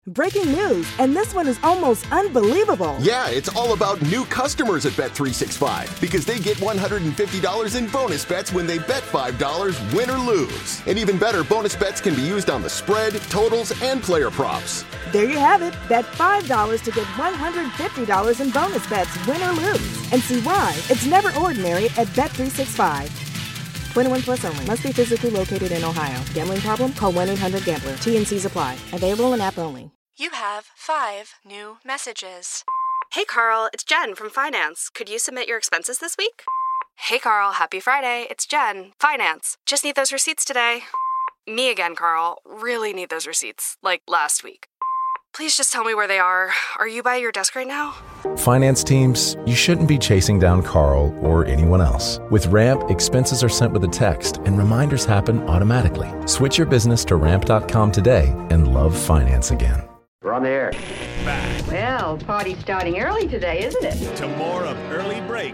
Breaking news, and this one is almost unbelievable. Yeah, it's all about new customers at Bet365 because they get $150 in bonus bets when they bet $5, win or lose. And even better, bonus bets can be used on the spread, totals, and player props. There you have it. Bet $5 to get $150 in bonus bets, win or lose. And see why it's never ordinary at Bet365. 21 plus only. Must be physically located in Ohio. Gambling problem? Call 1-800-GAMBLER. TNCs apply. Available in app only. You have 5 new messages. Hey, Carl, it's Jen from Finance. Could you submit your expenses this week? Hey, Carl, happy Friday. It's Jen, Finance. Just need those receipts today. Me again, Carl. Really need those receipts, like last week. Please just tell me where they are. Are you by your desk right now? Finance teams, you shouldn't be chasing down Carl or anyone else. With Ramp, expenses are sent with a text and reminders happen automatically. Switch your business to ramp.com today and love finance again. We're on the air. Back. Well, party's starting early today, isn't it? To more of Early Break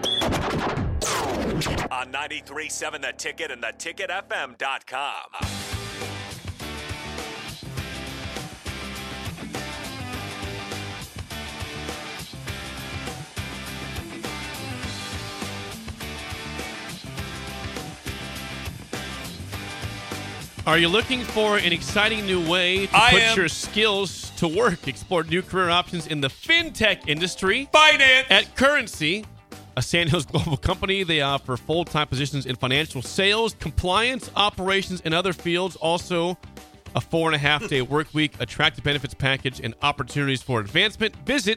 on 93.7 The Ticket and theticketfm.com. Are you looking for an exciting new way to put your skills to work? Explore new career options in the fintech industry. Finance! At Currency, a Sandhills global company, they offer full-time positions in financial sales, compliance, operations, and other fields. Also, a 4.5-day work week, attractive benefits package, and opportunities for advancement. Visit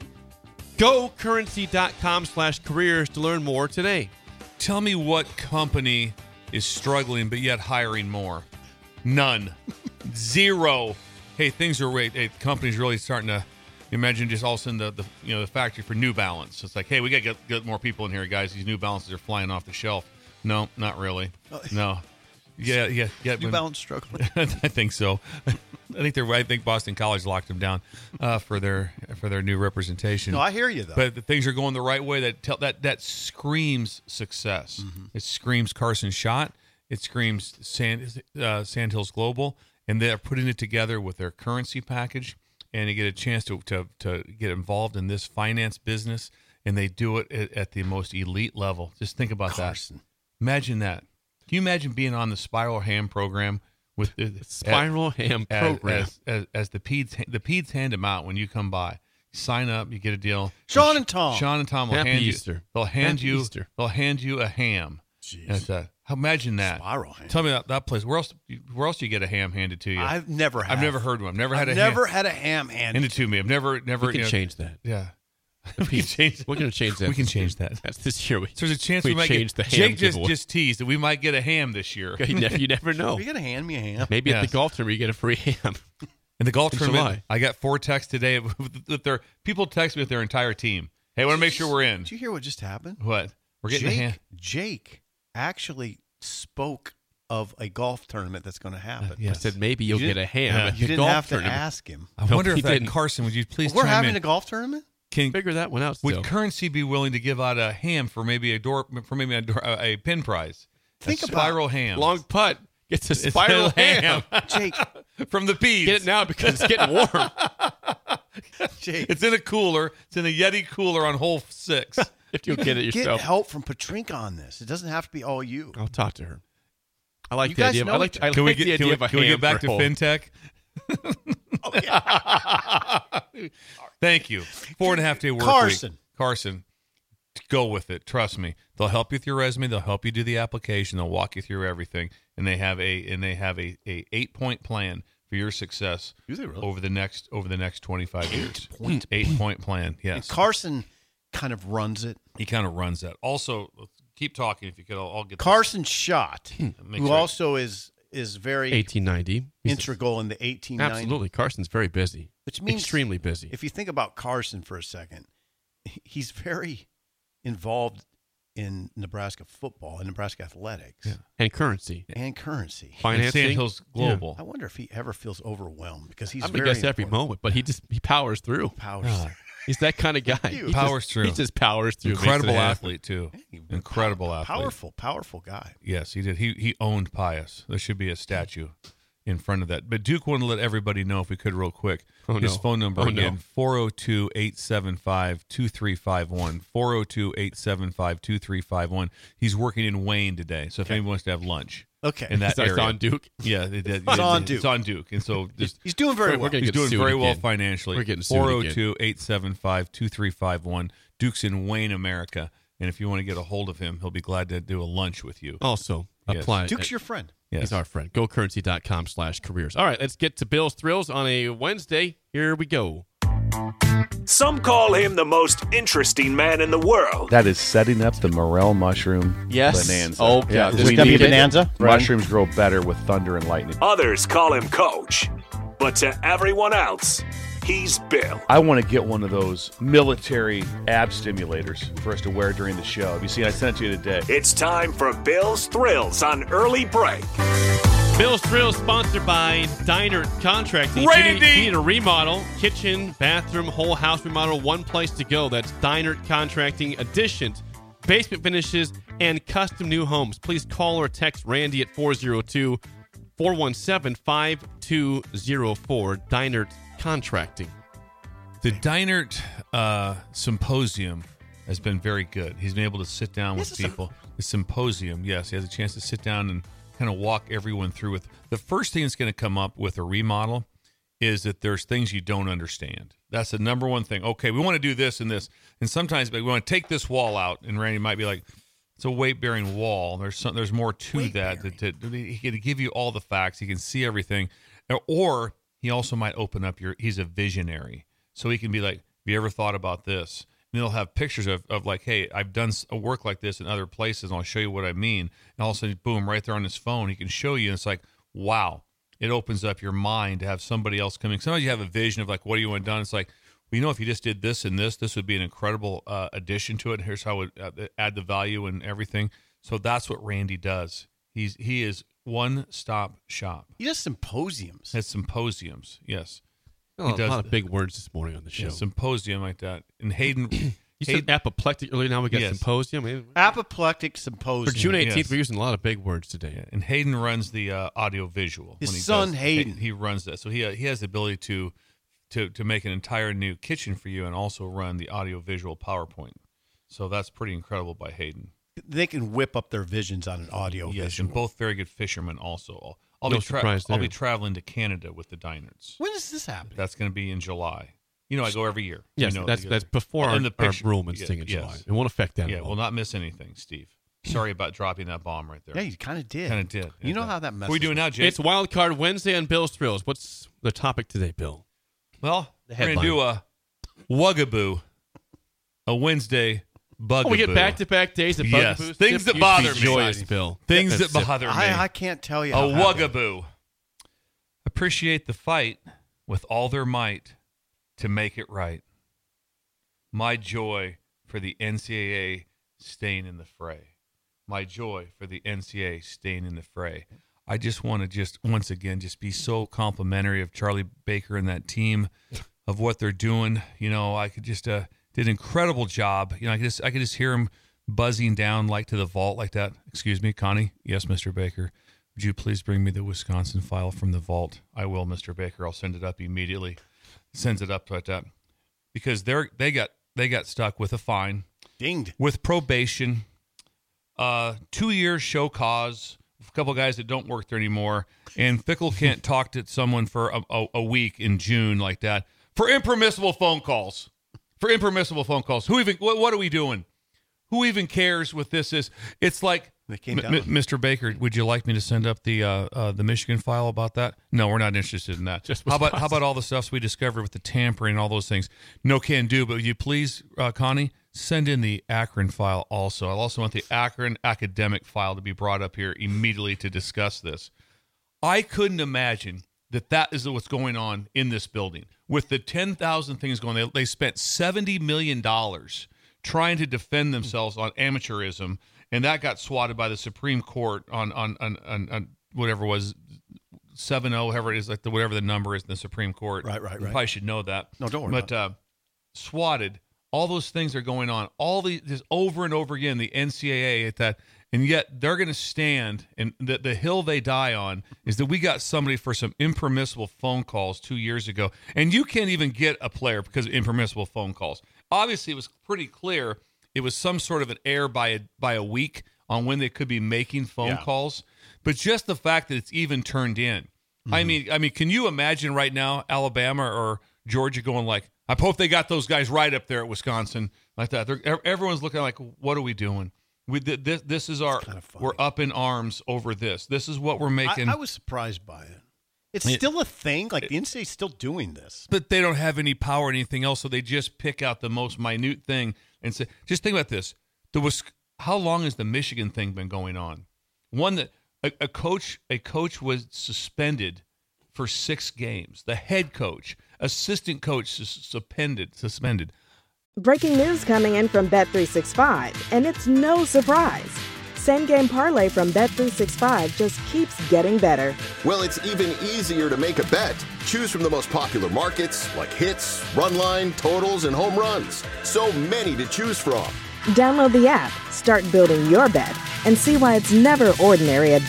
gocurrency.com/careers to learn more today. Tell me what company is struggling but yet hiring more. None. Zero. Hey, things are great. Hey, the company's really starting to imagine just all of a sudden the factory for New Balance. It's like, hey, we got to get more people in here, guys. These New Balances are flying off the shelf. No, not really. No. Yeah. New Balance struggling. I think so. I think Boston College locked them down for their new representation. No, I hear you though. But the things are going the right way. That screams success. Mm-hmm. It screams Carson Schott. It screams Sandhills Global, and they're putting it together with their currency package, and they get a chance to get involved in this finance business, and they do it at the most elite level. Just think about Carson. That. Imagine that. Can you imagine being on the Spiral Ham program with the Spiral Ham program as the Peds hand them out when you come by? Sign up, you get a deal. Sean and Tom will Happy hand Easter. you. They'll hand Happy you. Easter. They'll hand you a ham. Jeez. Imagine that. Spiral ham. Tell me that place. Where else do you get a ham handed to you? I've never had one. I've never had a ham handed to me. I've never. We can change that. Yeah. We're going to change that. We can change that. That's this year. So there's a chance we might change get, the ham. Jake just teased that we might get a ham this year. You never know. Are you going to hand me a ham? Maybe at the golf tournament you get a free ham. In the golf tournament, I got 4 texts today with their people text me with their entire team. Hey, I want to make sure we're in. Did you hear what just happened? What? We're getting a ham. Jake actually spoke of a golf tournament that's going to happen. Yes. I said maybe you'll get a ham. Yeah. At You the didn't golf have to tournament. ask him. I wonder if that Carson, would you please We're chime having in? a golf tournament? Can figure that one out still. Would Currency be willing to give out a ham for maybe a pin prize? Think a spiral ham. Long putt gets a spiral ham. Jake, from the Peds. Get it now because it's getting warm. Jake, it's in a cooler. It's in a Yeti cooler on hole 6. If you'll get it yourself. Get help from Patrinka on this. It doesn't have to be all you. I'll talk to her. I like You the guys idea. Of, know I like. each- I Can like we the idea of a can we ham get back for to hole. fintech? Thank you. 4.5-day work Carson. week. Carson, go with it. Trust me. They'll help you with your resume. They'll help you do the application. They'll walk you through everything, and they have a 8-point plan for your success. Do they really? over the next 25 years? 8-point 8-point plan. Yes. And Carson kind of runs it. He kind of runs that. Also, keep talking if you could. I'll get Carson Schott, Make who sure- also is very 1890. integral in the 1890. Absolutely, Carson's very busy. Which means extremely busy. If you think about Carson for a second, he's very involved in Nebraska football and Nebraska athletics. Yeah. And currency. And currency. Financing. Sandhills Global. I wonder if he ever feels overwhelmed because he's I very guess every important. moment, but he powers through. Powers through. He's that kind of guy. He powers through. He just powers through. Incredible makes it happen. athlete too. Incredible athlete. Powerful guy. Yes, he did. He owned Pius. There should be a statue in front of that. But Duke wanted to let everybody know, if we could, real quick, his phone number again, 402-875-2351, 402-875-2351. He's working in Wayne today, so if anyone wants to have lunch. Okay. In that area. It's on Duke? Yeah. It's on Duke. It's on Duke. And so he's doing very well. He's doing very well financially. We're getting sued 402-875-2351. Duke's in Wayne, America. And if you want to get a hold of him, he'll be glad to do a lunch with you. Also, apply. Duke's your friend. Yes. He's our friend. GoCurrency.com/careers. All right, let's get to Bill's Thrills on a Wednesday. Here we go. Some call him the most interesting man in the world. That is setting up the morel mushroom bonanza. Oh, yeah. Is it going to be bonanza? Mushrooms grow better with thunder and lightning. Others call him Coach. But to everyone else, he's Bill. I want to get one of those military ab stimulators for us to wear during the show. Have you seen? I sent it to you today. It's time for Bill's Thrills on Early Break. Bill's Thrills sponsored by Diner Contracting. Randy! You need a remodel, kitchen, bathroom, whole house remodel, one place to go. That's Diner Contracting. Additions, basement finishes, and custom new homes. Please call or text Randy at 402-417-5204. Diner Contracting. The Dinert Symposium has been very good. He's been able to sit down with people. The symposium, yes. He has a chance to sit down and kind of walk everyone through with. The first thing that's going to come up with a remodel is that there's things you don't understand. That's the number one thing. Okay, we want to do this and this. And sometimes we want to take this wall out. And Randy might be like, it's a weight-bearing wall. There's more to that. He can give you all the facts. He can see everything. Or he also might open up he's a visionary. So he can be like, have you ever thought about this? And they'll have pictures of like, hey, I've done a work like this in other places, and I'll show you what I mean. And all of a sudden, boom, right there on his phone, he can show you. And it's like, wow, it opens up your mind to have somebody else coming. Sometimes you have a vision of like, what do you want done? It's like, well, if you just did this and this would be an incredible addition to it. Here's how it would add the value and everything. So that's what Randy does. He is one-stop shop. He does symposiums. Has symposiums, yes. A lot of big words this morning on the show. Yeah, symposium like that. And Hayden... You said apoplectic earlier. Now we got symposium. Apoplectic symposium. For June 18th, we're using a lot of big words today. Yeah. And Hayden runs the audio visual. His son Hayden. He runs that. So he has the ability to make an entire new kitchen for you and also run the audio visual PowerPoint. So that's pretty incredible by Hayden. They can whip up their visions on an audio visual. Yes, and both very good fishermen also. I'll be traveling to Canada with the Dinerts. When does this happen? That's going to be in July. I go every year. Yes, that's before our enrollment thing in July. It won't affect that. Yeah, we'll not miss anything, Steve. Sorry about dropping that bomb right there. Yeah, you kind of did. You know how that messes. What are we doing now, Jake? It's Wild Card Wednesday on Bill's Thrills. What's the topic today, Bill? Well, we're going to do a Wugaboo, a Wednesday bugaboo. We get back-to-back days of bugaboos. Yes, things that bother me. Joyous, Bill. Things that bother me. I can't tell you. A Wugaboo. Appreciate the fight with all their might to make it right. My joy for the NCAA staying in the fray. My joy for the NCAA staying in the fray. I just want to once again be so complimentary of Charlie Baker and that team of what they're doing. I could just did an incredible job. I could just hear him buzzing down like to the vault like that. Excuse me, Connie. Yes, Mr. Baker. Would you please bring me the Wisconsin file from the vault? I will, Mr. Baker. I'll send it up immediately. Sends it up like that because they got stuck with a fine, dinged with probation, 2 years show cause, a couple of guys that don't work there anymore, and Fickle can't talk to someone for a week in June like that for impermissible phone calls. What are we doing? Who even cares what this is? It's like, Mr. Baker, would you like me to send up the Michigan file about that? No, we're not interested in that. How about all the stuff we discovered with the tampering and all those things? No can do, but would you please, Connie, send in the Akron file also. I also want the Akron academic file to be brought up here immediately to discuss this. I couldn't imagine that is what's going on in this building. With the 10,000 things going on, they spent $70 million trying to defend themselves on amateurism, and that got swatted by the Supreme Court on whatever it was, 7-0, however it is, like whatever the number is in the Supreme Court. Right. You probably should know that. No, don't worry. But swatted. All those things are going on. All these over and over again. The NCAA at that, And yet they're going to stand, and the hill they die on is that we got somebody for some impermissible phone calls 2 years ago. And you can't even get a player because of impermissible phone calls. Obviously, it was pretty clear it was some sort of an error by a week on when they could be making phone calls. But just the fact that it's even turned in. I mean, can you imagine right now Alabama or Georgia going like, I hope they got those guys right up there at Wisconsin like that. Everyone's looking like, what are we doing? This is our, we're up in arms over this. This is what we're making. I was surprised by it. It's still a thing. Like the NCAA is still doing this. But they don't have any power or anything else, so they just pick out the most minute thing and say, just think about this. How long has the Michigan thing been going on? One that a coach was suspended for 6 games. The head coach, assistant coach suspended. Breaking news coming in from Bet365, and it's no surprise. Same game parlay from Bet365 just keeps getting better. Well, it's even easier to make a bet. Choose from the most popular markets like hits, run line, totals, and home runs. So many to choose from. Download the app, start building your bet, and see why it's never ordinary at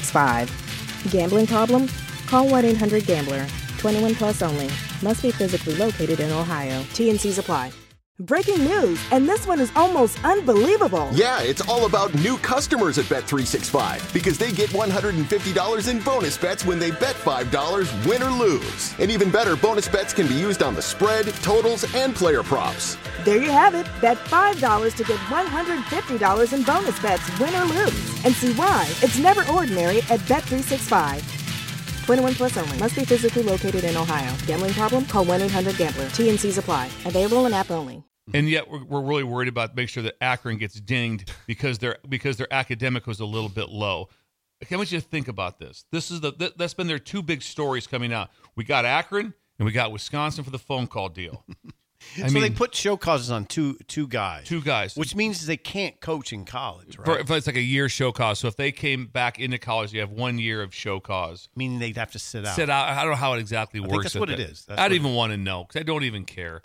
Bet365. Gambling problem? Call 1-800-GAMBLER. 21 plus only. Must be physically located in Ohio. T&Cs apply. Breaking news, and this one is almost unbelievable. Yeah, it's all about new customers at Bet365 because they get $150 in bonus bets when they bet $5, win or lose. And even better, bonus bets can be used on the spread, totals, and player props. There you have it. Bet $5 to get $150 in bonus bets, win or lose. And see why it's never ordinary at Bet365. 21 plus only. Must be physically located in Ohio. Gambling problem? Call 1-800-GAMBLER. T&Cs apply. Available in app only. And yet we're really worried about make sure that Akron gets dinged because their academic was a little bit low. I want you to think about this. That's been their 2 big stories coming out. We got Akron and we got Wisconsin for the phone call deal. So they put show causes on two guys. 2 guys. Which means they can't coach in college, right? It's like a year show cause. So if they came back into college, you have 1 year of show cause. Meaning they'd have to sit out. I don't know how it exactly works. I think that's what it is. I don't even want to know because I don't even care.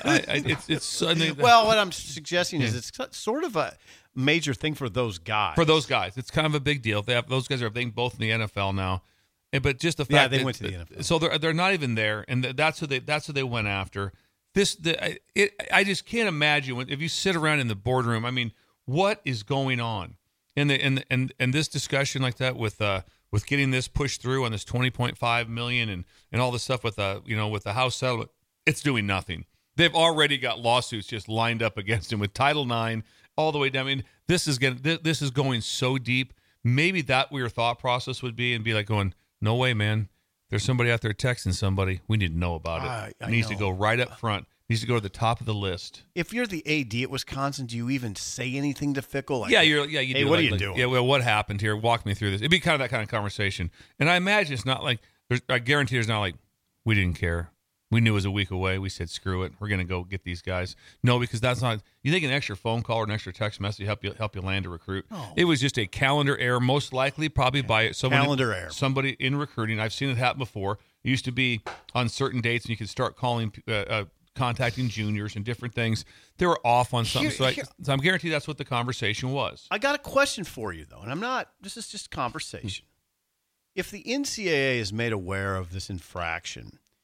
Well, what I'm suggesting is it's sort of a major thing for those guys. For those guys. It's kind of a big deal. Those guys are both in the NFL now. But just the fact they went to the NFL. So they're not even there, and that's who they went after. I just can't imagine if you sit around in the boardroom. I mean, what is going on? And this discussion like that with getting this pushed through on this $20.5 million and all this stuff with the House settlement, it's doing nothing. They've already got lawsuits just lined up against him with Title IX all the way down. I mean, this is going so deep. Maybe that your thought process would be and be like going, no way, man. There's somebody out there texting somebody. We need to know about it. It needs to go right up front. It needs to go to the top of the list. If you're the AD at Wisconsin, do you even say anything to Fickell? Like, you hey, do. What are you doing? Yeah, well, what happened here? Walk me through this. It'd be kind of that kind of conversation. And I imagine it's not like I guarantee there's not like we didn't care. We knew it was a week away. We said, screw it. We're going to go get these guys. No, because that's not – you think an extra phone call or an extra text message help you land a recruit? No. It was just a calendar error, most likely probably by somebody in recruiting. I've seen it happen before. It used to be on certain dates, and you could start calling contacting juniors and different things. They were off on something. So I'm guaranteed that's what the conversation was. I got a question for you, though, and I'm not – this is just conversation. If the NCAA is made aware of this infraction –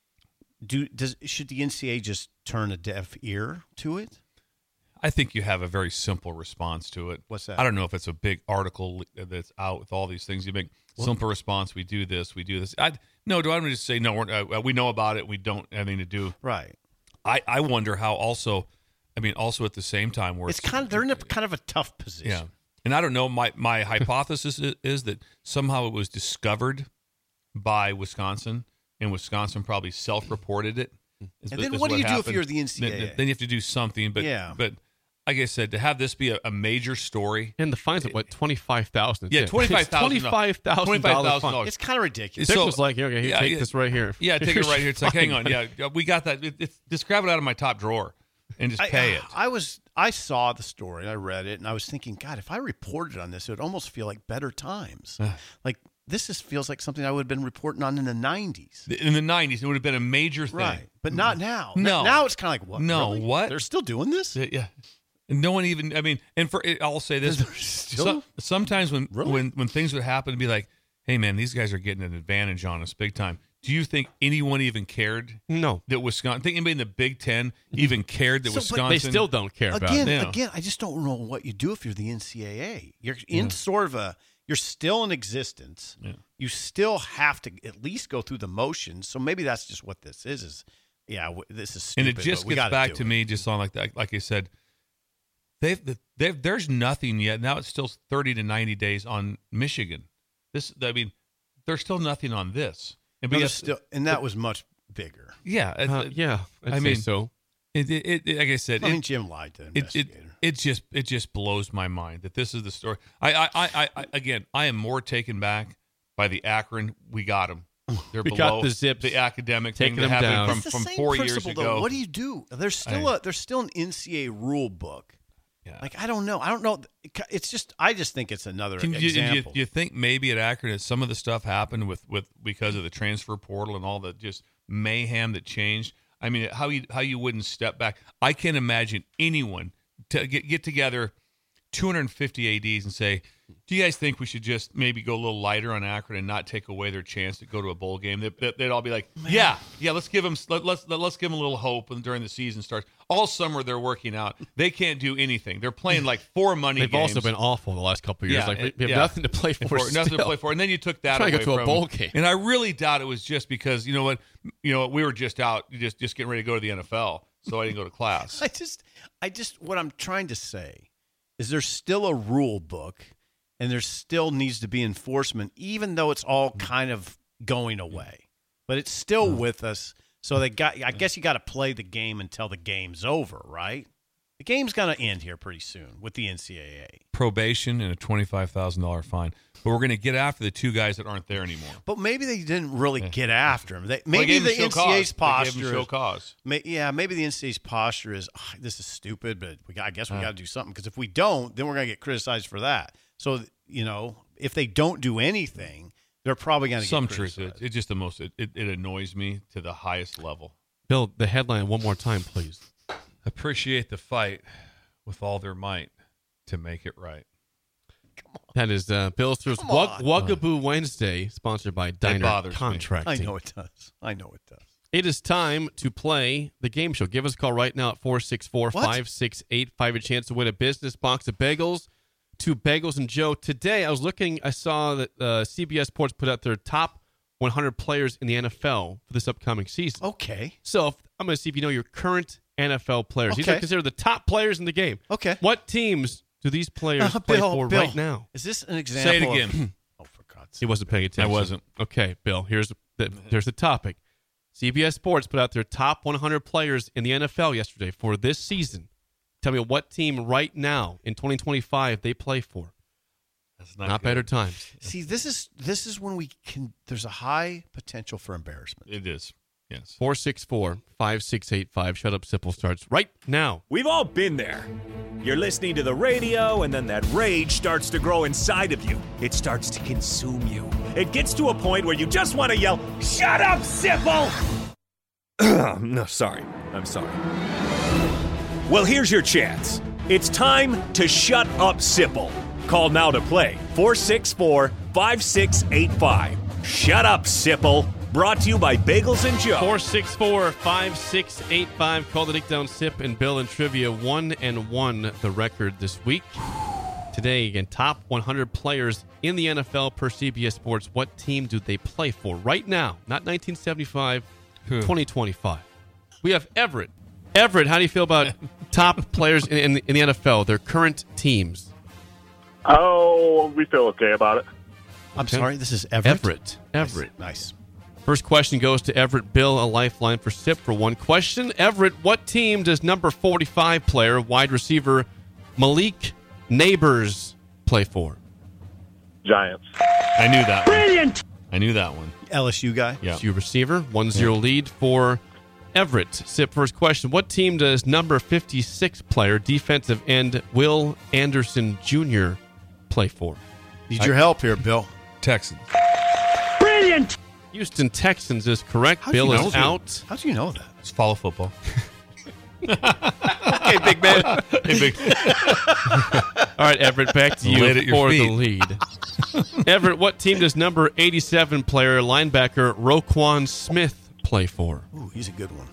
should the NCAA just turn a deaf ear to it? I think you have a very simple response to it. What's that? I don't know if it's a big article that's out with all these things. You make simple response. We do this. We do this. Do I just say no? We know about it. We don't have anything to do. Right. I wonder how. Also at the same time, where they're in a kind of a tough position. Yeah. And I don't know. My hypothesis is that somehow it was discovered by Wisconsin. And Wisconsin probably self-reported it. And then what do you do if you're the NCAA? Then you have to do something. But like I said, to have this be a major story. And the fines of what, $25,000? Yeah, $25,000. $25,000. It's kind of ridiculous. Dick was like, okay, take this right here. Yeah, take it right here. It's like, hang on. Yeah, we got that. Just grab it out of my top drawer and just pay it. I saw the story, I read it, and I was thinking, God, if I reported on this, it would almost feel like better times. Like, this just feels like something I would have been reporting on in the 90s. In the 90s, it would have been a major thing. Right, but not now. No. Now it's kind of like, what? No, really? what? They're still doing this? Yeah. And no one even, I mean, and I'll say this, sometimes when things would happen, to be like, hey, man, these guys are getting an advantage on us big time. Do you think anyone even cared? No. That Wisconsin, I think anybody in the Big Ten even cared that Wisconsin. They still don't care about it. Again, I just don't know what you do if you're the NCAA. You're in sort of you're still in existence. Yeah. You still have to at least go through the motions. So maybe that's just what this is this is stupid. And it just gets back to me just on like that, like I said, there's nothing yet. Now it's still 30 to 90 days on Michigan. There's still nothing on this. And that was much bigger. Yeah, I'd say so. It like I said, Jim lied to the investigator. It just blows my mind that this is the story. I am more taken back by the Akron. We got them. They're we below got the Zips the academic thing taking that them down happened from 4 years ago. Though. What do you do? There's still an NCAA rule book. Yeah. Like I don't know. It's just I just think it's another example. Do you think maybe at Akron some of the stuff happened with because of the transfer portal and all the just mayhem that changed? I mean, how you wouldn't step back? I can't imagine anyone to get together 250 ADs and say, do you guys think we should just maybe go a little lighter on Akron and not take away their chance to go to a bowl game? They'd all be like, yeah, let's give them a little hope during the season starts. All summer they're working out. They can't do anything. They're playing like 4 money games. They've also been awful the last couple of years. We have nothing to play for. Nothing to play for. And then you took that away to go to a bowl game. And I really doubt it was just because you know what we were just out just getting ready to go to the NFL, so I didn't go to class. I just what I'm trying to say is there's still a rule book. And there still needs to be enforcement, even though it's all kind of going away. But it's still with us. So I guess you got to play the game until the game's over, right? The game's going to end here pretty soon with the NCAA. Probation and a $25,000 fine. But we're going to get after the 2 guys that aren't there anymore. But maybe they didn't really get after him. Maybe the NCAA's posture show cause. Maybe the NCAA's posture is, this is stupid, but I guess we got to do something. Because if we don't, then we're going to get criticized for that. So, if they don't do anything, they're probably going to get criticized. Some truth. It's just the most, it annoys me to the highest level. Bill, the headline one more time, please. Appreciate the fight with all their might to make it right. Come on. That is Billster's Wugaboo Wednesday, sponsored by Diner Contracting. I know it does. It is time to play the game show. Give us a call right now at 464-5685. A chance to win a business box of bagels. 2 Bagels and Joe. Today, I saw that CBS Sports put out their top 100 players in the NFL for this upcoming season. Okay. So I'm going to see if you know your current NFL players. Okay. These are considered the top players in the game. Okay. What teams do these players play for right now? Is this an example? Say it again. For God's sake. He wasn't paying attention. I wasn't. Okay, Bill, here's the topic. CBS Sports put out their top 100 players in the NFL yesterday for this season. Tell me what team right now in 2025 they play for. That's not better times. See, this is when we can. There's a high potential for embarrassment. It is. Yes. 464-5685. Shut Up Sipple starts right now. We've all been there. You're listening to the radio, and then that rage starts to grow inside of you. It starts to consume you. It gets to a point where you just want to yell, "Shut up, Sipple!" No, sorry. I'm sorry. Well, here's your chance. It's time to shut up, Sipple. Call now to play 464-5685. Shut up, Sipple. Brought to you by Bagels and Joe. 464-5685. Call the Dick Down Sip and Bill and Trivia 1-1 the record this week. Today, again, top 100 players in the NFL per CBS Sports. What team do they play for right now? Not 1975, 2025. We have Everett. Everett, how do you feel about top players in the NFL, their current teams? Oh, we feel okay about it. I'm sorry, this is Everett? Everett. Nice. First question goes to Everett. Bill, a lifeline for SIP for one question. Everett, what team does number 45 player, wide receiver Malik Neighbors play for? Giants. I knew that one. Brilliant! I knew that one. LSU guy? Yeah. LSU receiver. 1-0 lead for Everett. SIP, first question. What team does number 56 player, defensive end Will Anderson Jr. play for? Need your help here, Bill. Texans. Brilliant! Houston Texans is correct. How'd Bill you know is that? out. How'd you know that? Just follow football. Okay, big man. Hey, big. All right, Everett, back to you Laid at your for the feet. lead. Everett, what team does number 87 player linebacker Roquan Smith play for? Ooh, he's a good one.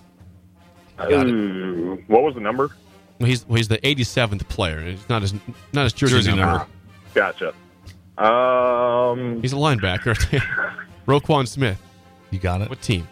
What was the number? Well, he's the 87th player. It's not his jersey number. Gotcha. He's a linebacker. Roquan Smith. You got it. What team?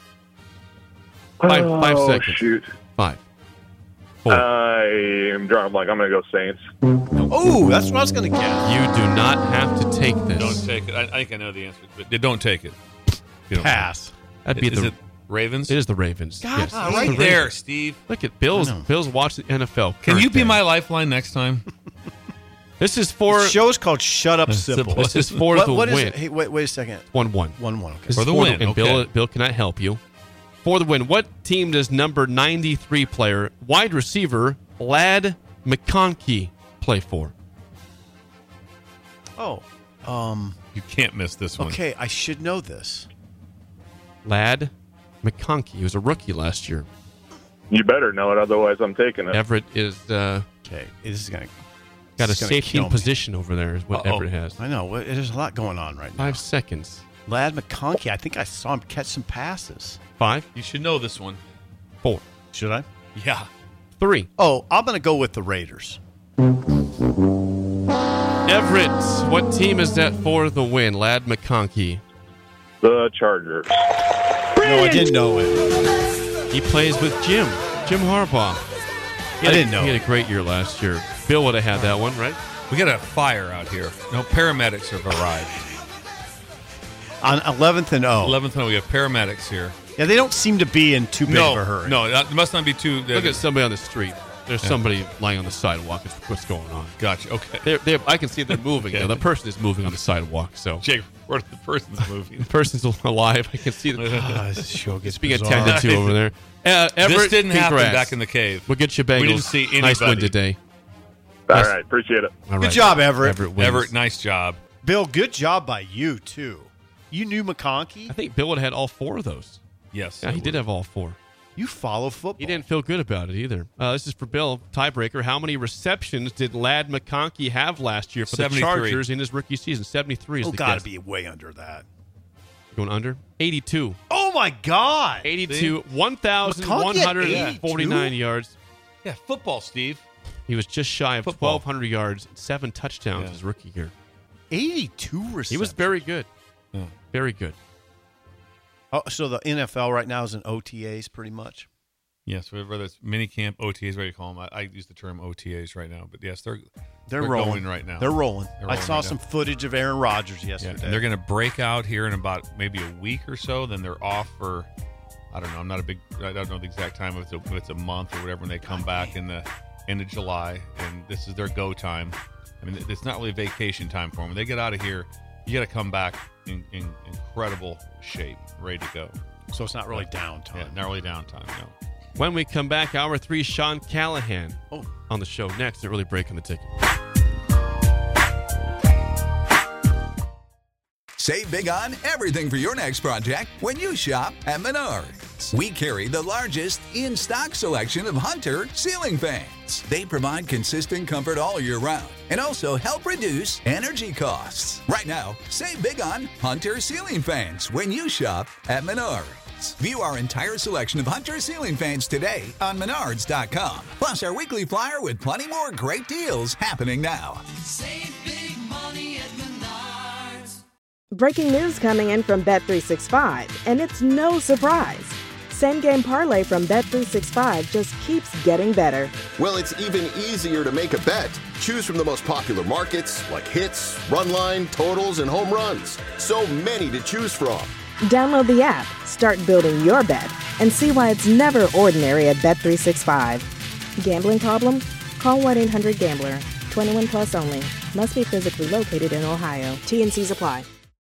Five seconds. Shoot. 5, 4. I am drawing a blank. I'm going to go Saints. Oh, that's what I was going to guess. You do not have to take this. Don't take it. I think I know the answer, but don't take it. You don't Pass. That'd be Is it Ravens? It is the Ravens. God, yes. right The there, Ravens. Steve. Look at Bill's watch the NFL. Can you current be day. my lifeline next time? This is for The show's called Shut Up Sipple. This is for what, the what is win. it? Hey, wait a second. 1-1. 1-1. Okay. This For is the win, And okay. Bill cannot help you. For the win, what team does number 93 player, wide receiver, Ladd McConkey play for? Oh, You can't miss this one. okay. I should know this. Ladd McConkey. He was a rookie last year. You better know it, otherwise I'm taking it. Everett is Okay, this is gonna got a this is gonna safety kill me. position over there is what Uh-oh. Everett has. I know. There's a lot going on right now. 5 seconds. Ladd McConkey. I think I saw him catch some passes. 5, You should know this one. 4, Should I? Yeah. 3. Oh, I'm going to go with the Raiders. Everett, what team is that for the win? Ladd McConkey. The Chargers. No, I didn't know it. He plays with Jim Harbaugh. I didn't know He it. had a great year last year. Bill would have had that one, right? We got a fire out here. No, paramedics have arrived. On 11th and 0. 11th one, we have paramedics here. Yeah, they don't seem to be in too big No, of a hurry. no, that must not be too. Look at somebody on the street. There's somebody lying on the sidewalk. It's what's going on. Gotcha. Okay. I can see they're moving. Okay. The person is moving on the sidewalk. So Jake, where the person's moving? the person's alive. I can see the This show gets being bizarre. attended to over there. Everett, This didn't happen congrats. back in the cave. We'll get you bagels. We didn't see anybody. Nice win today. All Nice. right, appreciate it. All Good right. job, Everett. Everett wins. Everett, nice job. Bill, good job by you, too. You knew McConkey? I think Bill would have had all 4 of those. Yes. Yeah, he did have all 4. You follow football. He didn't feel good about it either. This is for Bill, tiebreaker. How many receptions did Ladd McConkey have last year for 73. the Chargers in his rookie season? 73 is Oh, the got guess. to be way under that. Going under? 82. Oh, my God. 82. 1,149 yards. Yeah, football, Steve. He was just shy of Football. 1,200 yards, 7 touchdowns his rookie year. 82 receptions. He was very good. Yeah. Very good. Oh, so the NFL right now is in OTAs pretty much? Yes, whether it's minicamp, OTAs, what do you call them? I use the term OTAs right now, but yes, they're rolling going right now. They're rolling. They're I rolling saw right some now. footage of Aaron Rodgers Yeah, yesterday. and they're going to break out here in about maybe a week or so. Then they're off for, I don't know. I don't know the exact time if it's a month or whatever. When they come back in the end of July, and this is their go time. I mean, it's not really vacation time for them. When they get out of here, you got to come back in incredible shape, ready to go. So it's not really downtime. Yeah, not really downtime. No. When we come back, hour 3, Sean Callahan Oh. on the show next. They're really breaking the ticket. Save big on everything for your next project when you shop at Menards. We carry the largest in-stock selection of Hunter ceiling fans. They provide consistent comfort all year round and also help reduce energy costs. Right now, save big on Hunter ceiling fans when you shop at Menards. View our entire selection of Hunter ceiling fans today on Menards.com. Plus our weekly flyer with plenty more great deals happening now. Save big money at Menards. Breaking news coming in from Bet365, and it's no surprise. Same game parlay from Bet365 just keeps getting better. Well, it's even easier to make a bet. Choose from the most popular markets like hits, run line, totals, and home runs. So many to choose from. Download the app, start building your bet, and see why it's never ordinary at Bet365. Gambling problem? Call 1-800-GAMBLER. 21 plus only. Must be physically located in Ohio. T&Cs apply.